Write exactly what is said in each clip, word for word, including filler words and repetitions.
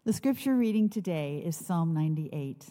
The scripture reading today is Psalm ninety-eight.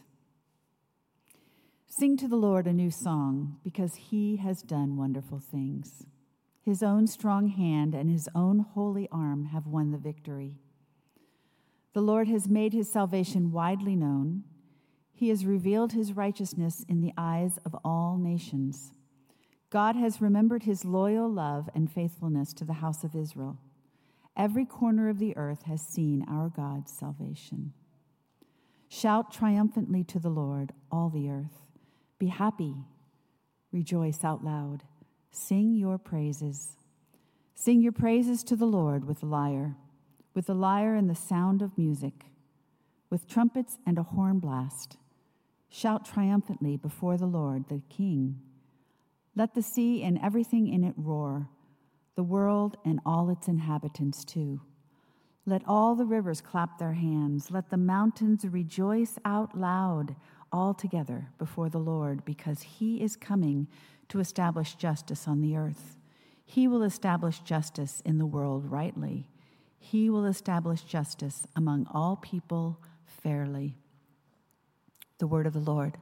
Sing to the Lord a new song, because he has done wonderful things. His own strong hand and his own holy arm have won the victory. The Lord has made his salvation widely known. He has revealed his righteousness in the eyes of all nations. God has remembered his loyal love and faithfulness to the house of Israel. Every corner of the earth has seen our God's salvation. Shout triumphantly to the Lord, all the earth. Be happy. Rejoice out loud. Sing your praises. Sing your praises to the Lord with the lyre, with the lyre and the sound of music, with trumpets and a horn blast. Shout triumphantly before the Lord, the King. Let the sea and everything in it roar, the world and all its inhabitants too. Let all the rivers clap their hands. Let the mountains rejoice out loud all together before the Lord, because he is coming to establish justice on the earth. He will establish justice in the world rightly. He will establish justice among all people fairly. The word of the Lord.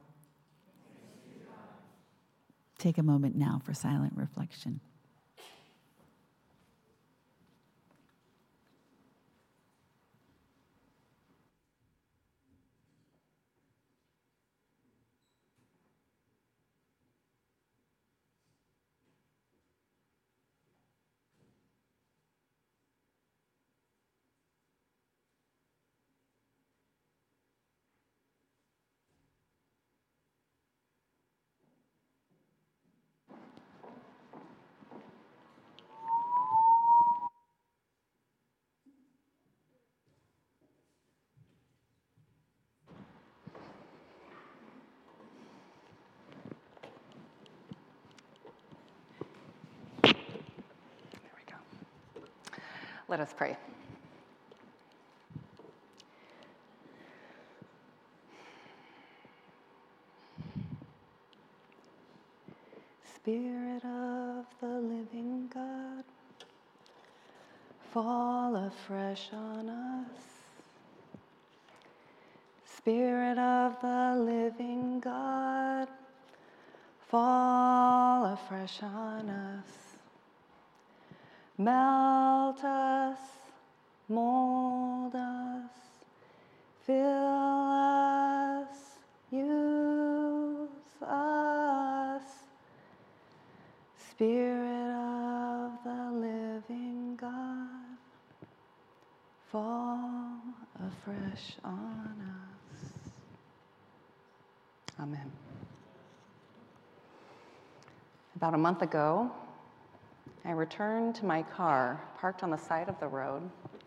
Take a moment now for silent reflection. Let us pray. Spirit of the living God, fall afresh on us. Spirit of the living God, fall afresh on us. Melt us, mold us, fill us, use us. Spirit of the living God, fall afresh on us. Amen. About a month ago, I returned to my car, parked on the side of the road,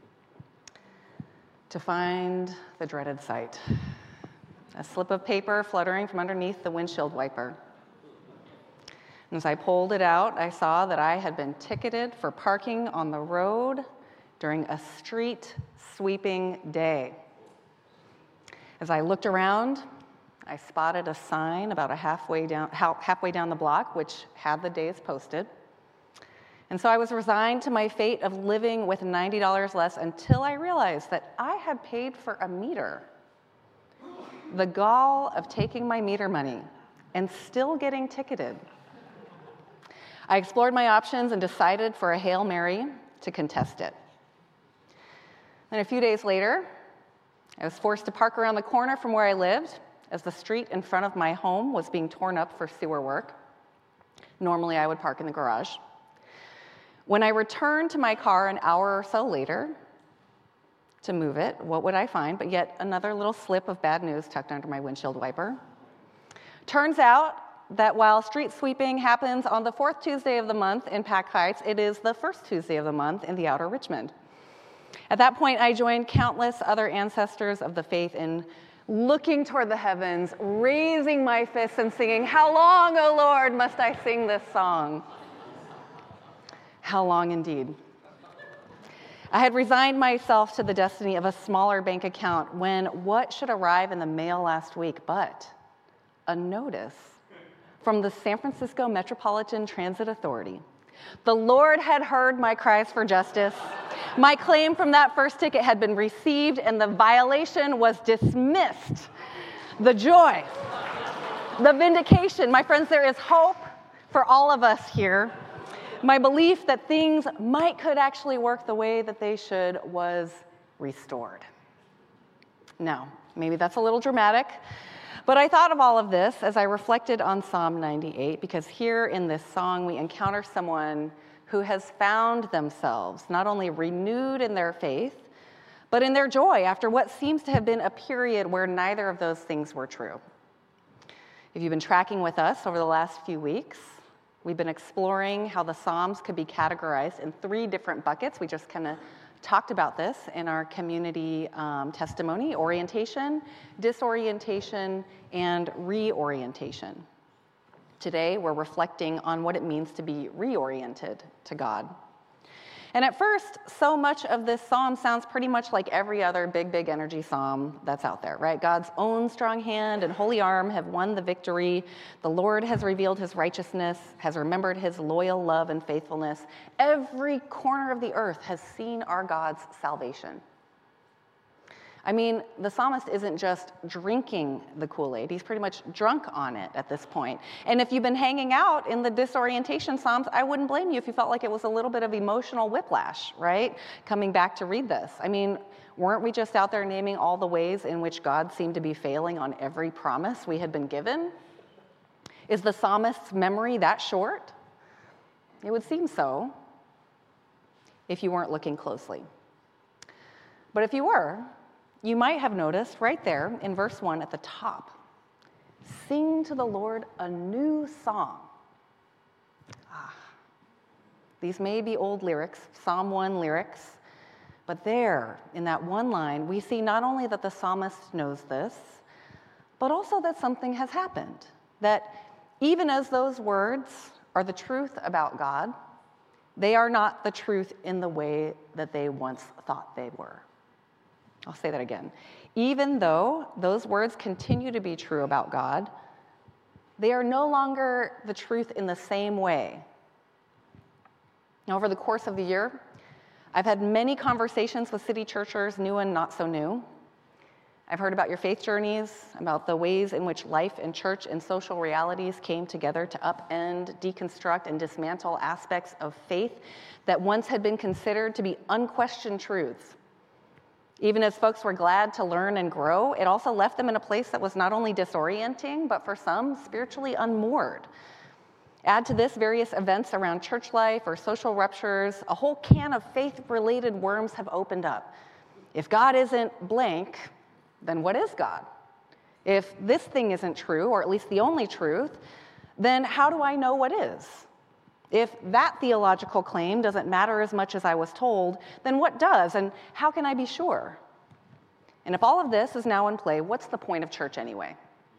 to find the dreaded sight, a slip of paper fluttering from underneath the windshield wiper. And as I pulled it out, I saw that I had been ticketed for parking on the road during a street sweeping day. As I looked around, I spotted a sign about a halfway down, halfway down the block, which had the days posted. And so I was resigned to my fate of living with ninety dollars less until I realized that I had paid for a meter. The gall of taking my meter money and still getting ticketed. I explored my options and decided for a Hail Mary to contest it. Then a few days later, I was forced to park around the corner from where I lived as the street in front of my home was being torn up for sewer work. Normally, I would park in the garage. When I returned to my car an hour or so later to move it, what would I find but yet another little slip of bad news tucked under my windshield wiper? Turns out that while street sweeping happens on the fourth Tuesday of the month in Pack Heights, it is the first Tuesday of the month in the outer Richmond. At that point, I joined countless other ancestors of the faith in looking toward the heavens, raising my fists and singing, "How long, O Lord, must I sing this song?" How long indeed. I had resigned myself to the destiny of a smaller bank account when what should arrive in the mail last week but a notice from the San Francisco Metropolitan Transit Authority The Lord had heard my cries for justice. My claim from that first ticket had been received, and the violation was dismissed. The joy, the vindication. My friends, there is hope for all of us here. My belief that things might could actually work the way that they should was restored. Now, maybe that's a little dramatic, but I thought of all of this as I reflected on Psalm ninety-eight, because here in this song we encounter someone who has found themselves not only renewed in their faith, but in their joy after what seems to have been a period where neither of those things were true. If you've been tracking with us over the last few weeks, we've been exploring how the Psalms could be categorized in three different buckets. We just kind of talked about this in our community um, testimony: orientation, disorientation, and reorientation. Today, we're reflecting on what it means to be reoriented to God. And at first, so much of this psalm sounds pretty much like every other big, big energy psalm that's out there, right? God's own strong hand and holy arm have won the victory. The Lord has revealed his righteousness, has remembered his loyal love and faithfulness. Every corner of the earth has seen our God's salvation. I mean, the psalmist isn't just drinking the Kool-Aid. He's pretty much drunk on it at this point. And if you've been hanging out in the disorientation psalms, I wouldn't blame you if you felt like it was a little bit of emotional whiplash, right? Coming back to read this. I mean, weren't we just out there naming all the ways in which God seemed to be failing on every promise we had been given? Is the psalmist's memory that short? It would seem so if you weren't looking closely. But if you were, you might have noticed right there in verse one at the top, sing to the Lord a new song. Ah, these may be old lyrics, Psalm one lyrics, but there in that one line, we see not only that the psalmist knows this, but also that something has happened. That even as those words are the truth about God, they are not the truth in the way that they once thought they were. I'll say that again. Even though those words continue to be true about God, they are no longer the truth in the same way. Now, over the course of the year, I've had many conversations with city churchers, new and not so new. I've heard about your faith journeys, about the ways in which life and church and social realities came together to upend, deconstruct, and dismantle aspects of faith that once had been considered to be unquestioned truths. Even as folks were glad to learn and grow, it also left them in a place that was not only disorienting, but for some, spiritually unmoored. Add to this various events around church life or social ruptures, a whole can of faith-related worms have opened up. If God isn't blank, then what is God? If this thing isn't true, or at least the only truth, then how do I know what is? If that theological claim doesn't matter as much as I was told, then what does, and how can I be sure? And if all of this is now in play, what's the point of church anyway?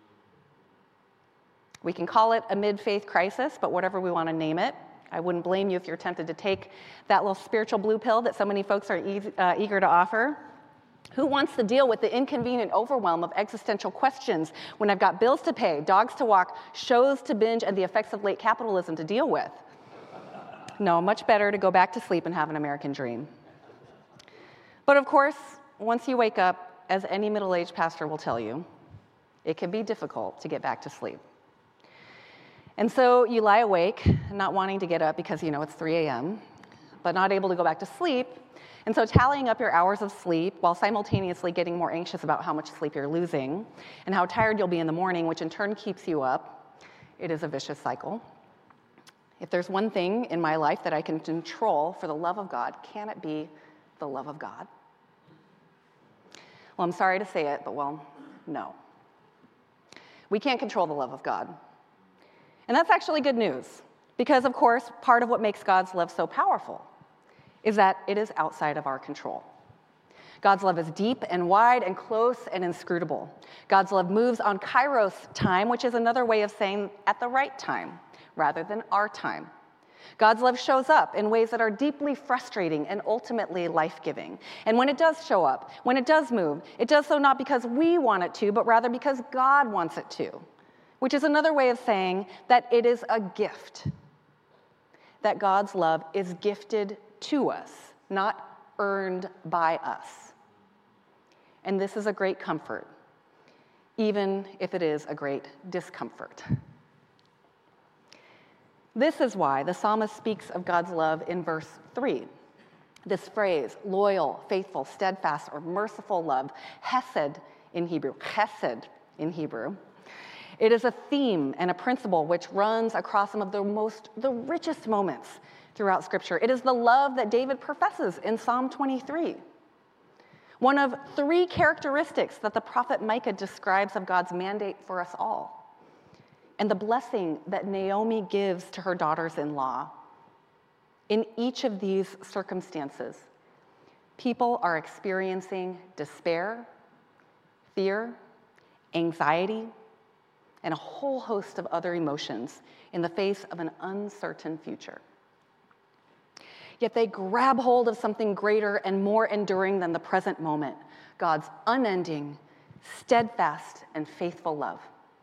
We can call it a mid-faith crisis, but whatever we want to name it, I wouldn't blame you if you're tempted to take that little spiritual blue pill that so many folks are e- uh, eager to offer. Who wants to deal with the inconvenient overwhelm of existential questions when I've got bills to pay, dogs to walk, shows to binge, and the effects of late capitalism to deal with? No, much better to go back to sleep and have an American dream. But of course, once you wake up, as any middle-aged pastor will tell you, it can be difficult to get back to sleep. And so you lie awake, not wanting to get up because you know it's three a.m., but not able to go back to sleep. And so tallying up your hours of sleep while simultaneously getting more anxious about how much sleep you're losing and how tired you'll be in the morning, which in turn keeps you up, it is a vicious cycle. If there's one thing in my life that I can control for the love of God, can it be the love of God? Well, I'm sorry to say it, but well, no. We can't control the love of God. And that's actually good news, because of course, part of what makes God's love so powerful is that it is outside of our control. God's love is deep and wide and close and inscrutable. God's love moves on kairos time, which is another way of saying at the right time, rather than our time. God's love shows up in ways that are deeply frustrating and ultimately life-giving. And when it does show up, when it does move, it does so not because we want it to, but rather because God wants it to, which is another way of saying that it is a gift. that God's love is gifted to us, not earned by us. And this is a great comfort, even if it is a great discomfort. This is why the psalmist speaks of God's love in verse three. This phrase, loyal, faithful, steadfast, or merciful love, hesed in Hebrew, chesed in Hebrew. It is a theme and a principle which runs across some of the most, the richest moments throughout Scripture. It is the love that David professes in Psalm twenty-three. One of three characteristics that the prophet Micah describes of God's mandate for us all, and the blessing that Naomi gives to her daughters-in-law. In each of these circumstances, people are experiencing despair, fear, anxiety, and a whole host of other emotions in the face of an uncertain future. Yet they grab hold of something greater and more enduring than the present moment, God's unending, steadfast, and faithful love.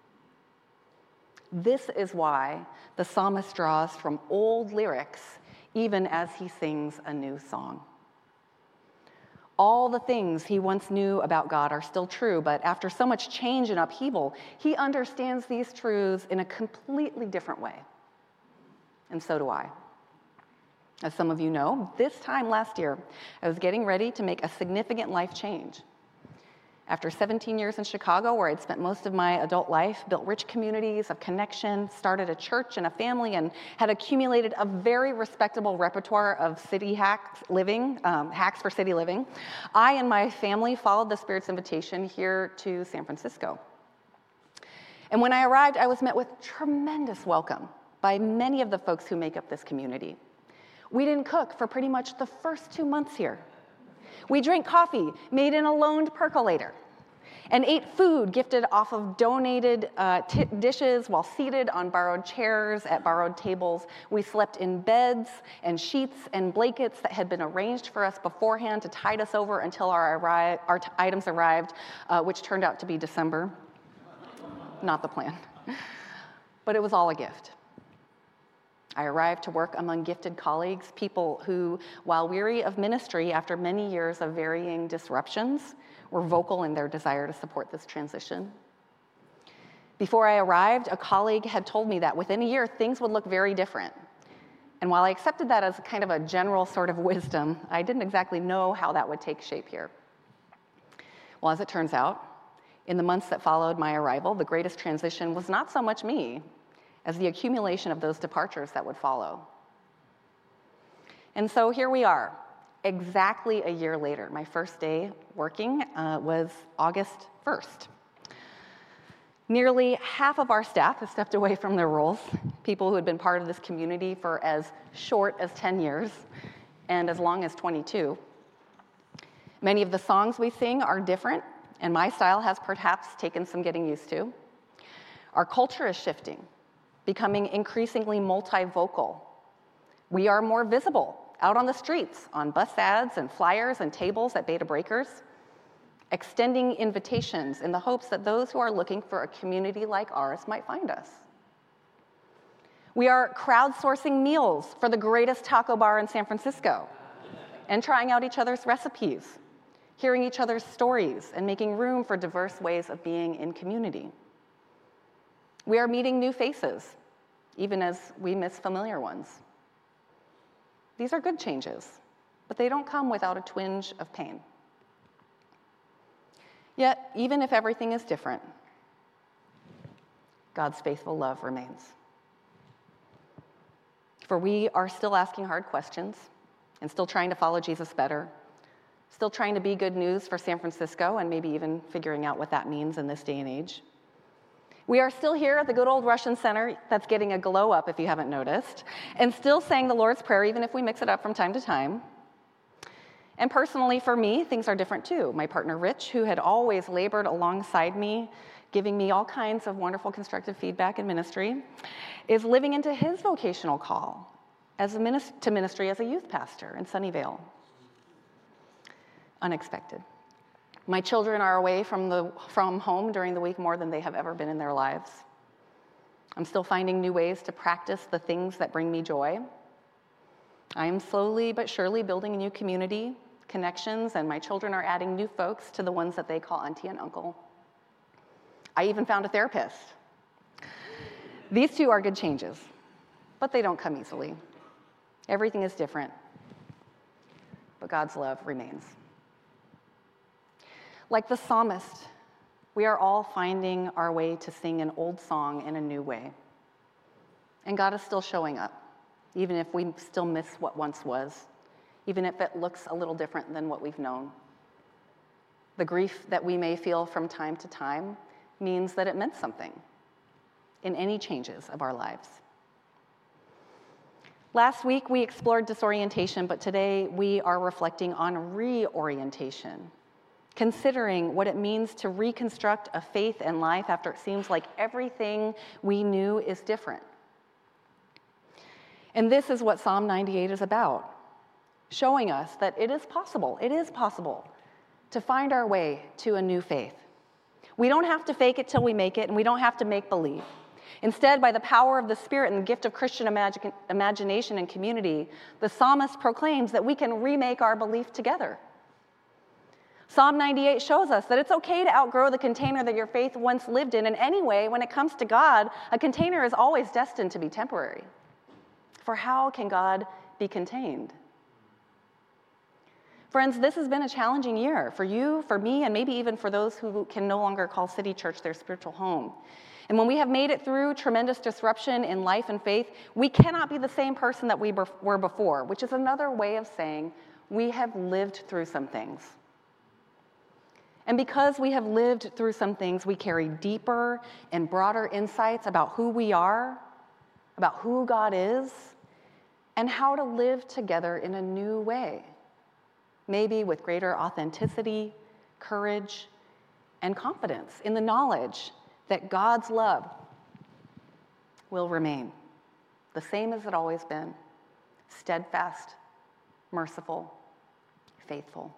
This is why the psalmist draws from old lyrics even as he sings a new song. All the things he once knew about God are still true, but after so much change and upheaval, he understands these truths in a completely different way. And so do I. As some of you know, this time last year, I was getting ready to make a significant life change. After seventeen years in Chicago, where I'd spent most of my adult life, built rich communities of connection, started a church and a family, and had accumulated a very respectable repertoire of city hacks living, um, hacks for city living, I and my family followed the Spirit's invitation here to San Francisco. And when I arrived, I was met with tremendous welcome by many of the folks who make up this community. We didn't cook for pretty much the first two months here. We drank coffee made in a loaned percolator and ate food gifted off of donated uh, t- dishes while seated on borrowed chairs at borrowed tables. We slept in beds and sheets and blankets that had been arranged for us beforehand to tide us over until our, arri- our t- items arrived, uh, which turned out to be December. Not the plan. But it was all a gift. I arrived to work among gifted colleagues, people who, while weary of ministry after many years of varying disruptions, were vocal in their desire to support this transition. Before I arrived, a colleague had told me that within a year, things would look very different. And while I accepted that as kind of a general sort of wisdom, I didn't exactly know how that would take shape here. Well, as it turns out, in the months that followed my arrival, the greatest transition was not so much me, as the accumulation of those departures that would follow. And so here we are, exactly a year later. My first day working uh, was August first. Nearly half of our staff has stepped away from their roles, people who had been part of this community for as short as ten years and as long as twenty-two. Many of the songs we sing are different, and my style has perhaps taken some getting used to. Our culture is shifting, becoming increasingly multi-vocal. We are more visible out on the streets, on bus ads and flyers and tables at Beta Breakers, extending invitations in the hopes that those who are looking for a community like ours might find us. We are crowdsourcing meals for the greatest taco bar in San Francisco and trying out each other's recipes, hearing each other's stories, and making room for diverse ways of being in community. We are meeting new faces, even as we miss familiar ones. These are good changes, but they don't come without a twinge of pain. Yet, even if everything is different, God's faithful love remains. For we are still asking hard questions and still trying to follow Jesus better, still trying to be good news for San Francisco and maybe even figuring out what that means in this day and age. We are still here at the good old Russian Center that's getting a glow up, if you haven't noticed, and still saying the Lord's Prayer, even if we mix it up from time to time. And personally, for me, things are different too. My partner, Rich, who had always labored alongside me, giving me all kinds of wonderful constructive feedback in ministry, is living into his vocational call as a minist- to ministry as a youth pastor in Sunnyvale. Unexpected. My children are away from, the, from home during the week more than they have ever been in their lives. I'm still finding new ways to practice the things that bring me joy. I am slowly but surely building a new community, connections, and my children are adding new folks to the ones that they call auntie and uncle. I even found a therapist. These two are good changes, but they don't come easily. Everything is different, but God's love remains. Like the psalmist, we are all finding our way to sing an old song in a new way. And God is still showing up, even if we still miss what once was, even if it looks a little different than what we've known. The grief that we may feel from time to time means that it meant something in any changes of our lives. Last week, we explored disorientation, but today we are reflecting on reorientation, considering what it means to reconstruct a faith and life after it seems like everything we knew is different. And this is what Psalm ninety-eight is about, showing us that it is possible, it is possible to find our way to a new faith. We don't have to fake it till we make it, and we don't have to make believe. Instead, by the power of the Spirit and the gift of Christian imag- imagination and community, the psalmist proclaims that we can remake our belief together. Psalm ninety-eight shows us that it's okay to outgrow the container that your faith once lived in, and anyway, when it comes to God, a container is always destined to be temporary. For how can God be contained? Friends, this has been a challenging year for you, for me, and maybe even for those who can no longer call City Church their spiritual home. And when we have made it through tremendous disruption in life and faith, we cannot be the same person that we were before, which is another way of saying we have lived through some things. And because we have lived through some things, we carry deeper and broader insights about who we are, about who God is, and how to live together in a new way, maybe with greater authenticity, courage, and confidence in the knowledge that God's love will remain the same as it always been, steadfast, merciful, faithful.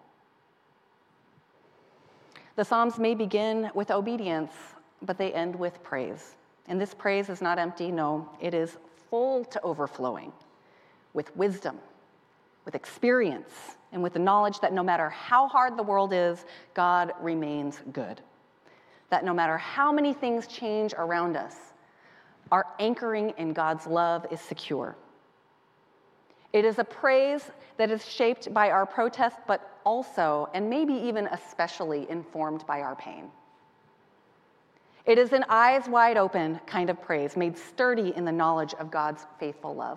The Psalms may begin with obedience, but they end with praise. And this praise is not empty, no, it is full to overflowing with wisdom, with experience, and with the knowledge that no matter how hard the world is, God remains good. That no matter how many things change around us, our anchoring in God's love is secure. It is a praise that is shaped by our protest, but also, and maybe even especially, informed by our pain. It is an eyes wide open kind of praise, made sturdy in the knowledge of God's faithful love.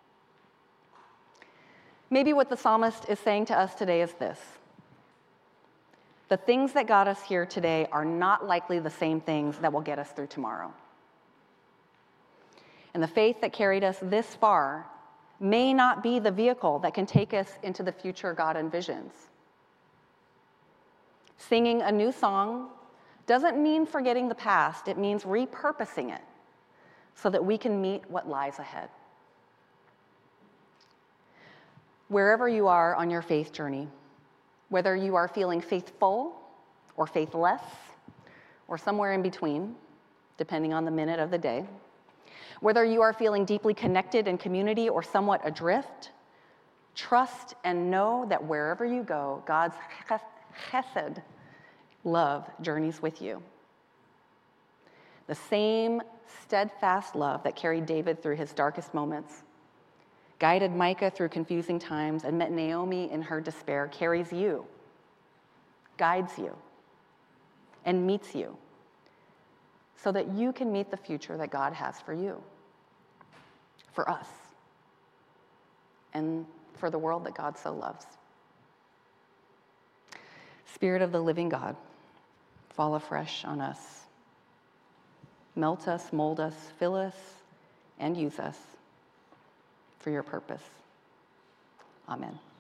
Maybe what the psalmist is saying to us today is this: the things that got us here today are not likely the same things that will get us through tomorrow. And the faith that carried us this far may not be the vehicle that can take us into the future God envisions. Singing a new song doesn't mean forgetting the past, it means repurposing it so that we can meet what lies ahead. Wherever you are on your faith journey, whether you are feeling faithful or faithless or somewhere in between, depending on the minute of the day, whether you are feeling deeply connected in community or somewhat adrift, trust and know that wherever you go, God's chesed love journeys with you. The same steadfast love that carried David through his darkest moments, guided Micah through confusing times, and met Naomi in her despair carries you, guides you, and meets you so that you can meet the future that God has for you, for us, and for the world that God so loves. Spirit of the living God, fall afresh on us. Melt us, mold us, fill us, and use us for your purpose. Amen.